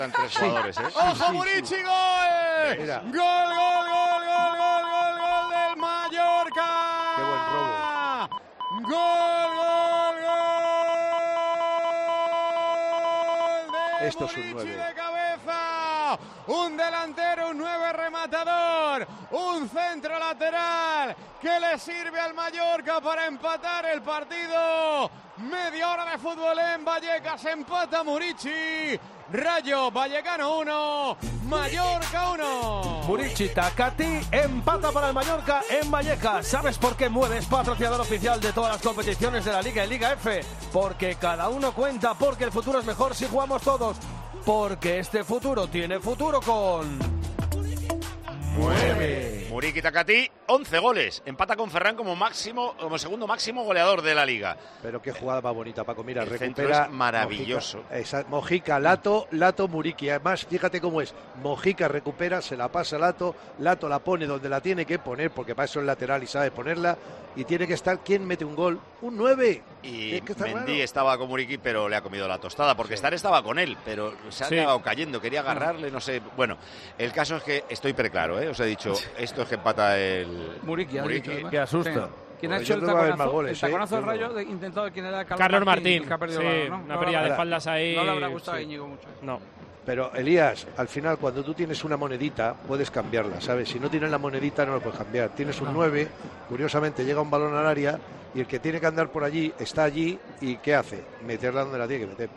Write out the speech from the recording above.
Están tres jugadores, ¿eh? ¡Ojo, Murici! ¡Gol! Mira. ¡Gol del Mallorca! ¡Qué buen robo! ¡Gol de Esto es un Murici 9. de cabeza! Un delantero, un 9 rematador, un centro lateral que le sirve al Mallorca para empatar el partido. Media hora de fútbol en Vallecas, empata Murici. Rayo Vallecano 1, Mallorca 1. Murici Takati empata para el Mallorca en Vallecas. ¿Sabes por qué Mueve es patrocinador oficial de todas las competiciones de la Liga y Liga F? Porque cada uno cuenta, porque el futuro es mejor si jugamos todos. Porque este futuro tiene futuro con... ¡Mueve! Murici Takati, 11 goles. Empata con Ferran como segundo máximo goleador de la Liga. Pero qué jugada más bonita, Paco. Mira, El recupera. centro es maravilloso. Mojica, Lato, Murici. Además, fíjate cómo es. Mojica recupera, se la pasa a Lato la pone donde la tiene que poner, porque para eso es lateral y sabe ponerla. Y tiene que estar, ¿quién mete un gol? Un 9. Y Mendy estaba con Murici, pero le ha comido la tostada, porque Star estaba con él, pero se ha acabado cayendo, quería agarrarle, no sé. Bueno, el caso es que estoy preclaro, ¿eh? Os he dicho, esto es que empata el Murici. Qué asusto. ¿Quién ha hecho el taconazo del Rayo? Intentado quién era Carlos Martín. Que ha perdido sí, el balón, ¿no? una pérdida de espaldas ahí. No le habrá gustado a Íñigo mucho. No. Pero, Elías, al final, cuando tú tienes una monedita, puedes cambiarla, ¿sabes? Si no tienes la monedita, no lo puedes cambiar. Tienes un 9, curiosamente, llega un balón al área y el que tiene que andar por allí está allí y ¿qué hace? Meterla donde la tiene que meter.